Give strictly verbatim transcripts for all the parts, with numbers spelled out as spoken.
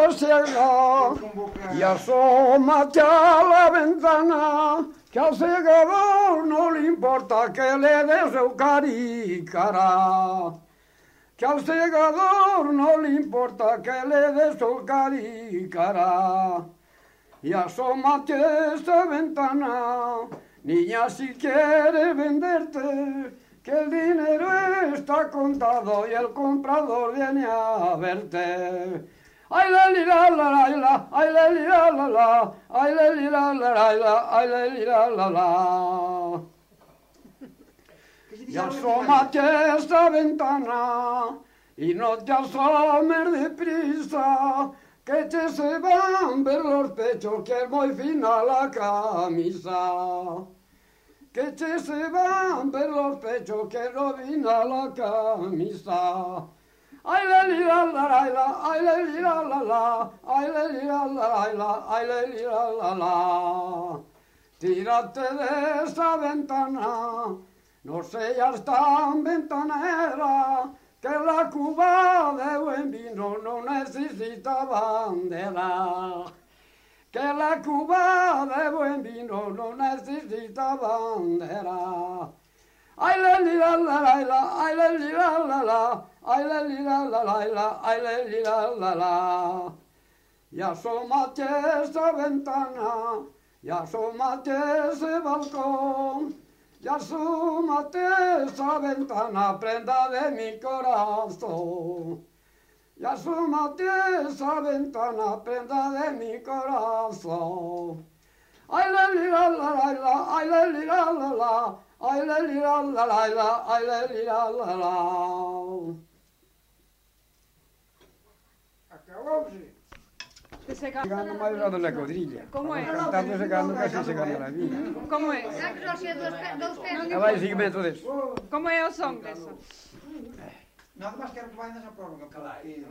está ciega y asómate a la ventana, que al segador no le importa que le des su caricara. Que al segador no le importa que le des su caricara. Y asómate a esta ventana, niña, si quieres venderte, que el dinero está contado y el comprador viene a verte. Ay la li la la la la, ay la li la la la, ay la li la la la la, ay la li la la la. Y asómate a esta ventana y no te asomes deprisa, que te se van a ver los pechos, que es muy fina la camisa. Que te se van a ver los pechos, que es muy fina la camisa. Ay la li la la la, ay la li la la la, ay la li la la la, ay la li la la la. Tírate de esa ventana, no seas tan ventanera, que la Cuba de buen vino no necesita bandera. Que la Cuba de buen vino no necesita bandera. Ay la li la la la, ay la li la la la, ay la li la la la, ay la li la la la. Y asómate a esa ventana, y asómate a ese balcón, y asómate a esa ventana, prenda de mi corazón. Y asómate a esa ventana, prenda de mi corazón. Ay la li la la la, ay la li la la la, ay la li la la la, ay la li la la la. Acabóse. Que se Llegando más lado de la cuadrilla. ¿Cómo es? Cantando, secando, casi secando la vida. Como é? Vai, seguimento disso. Como é o som dessa? Nada más quero que vayan esa prórroga. Calai,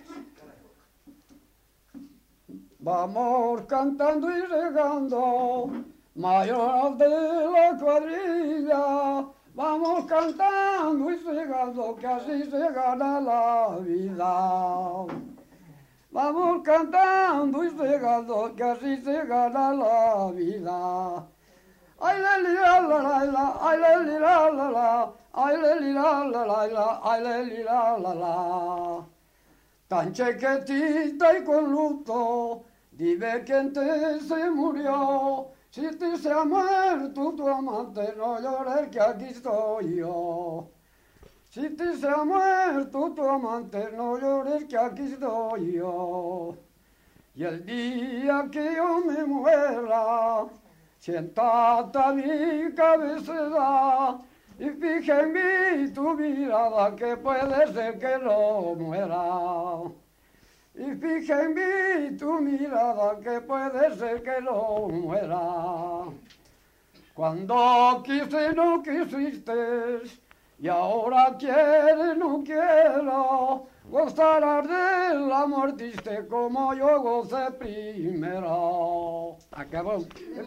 Vamos cantando y regando, mayor de la cuadrilla. Vamos cantando y regando, que así se gana la vida. Vamos cantando y regando, que así se gana la vida. Ay la li la la la, ay la li la la la, ay la li la la la, ay la li la la la. Tan chiquitita y con luto, dime quién te se murió. Si te se ha muerto tu amante, no llores que aquí estoy yo. Si te se ha muerto tu amante, no llores que aquí estoy yo. Y el día que yo me muera, siéntate a mi cabecera y fija en mí tu mirada, que puede ser que no muera. Y fija en mí tu mirada, que puede ser que no muera. Cuando quise no quisiste, y ahora quieres no quiero, gozarás de la muerte como yo gocé primero. Acabó.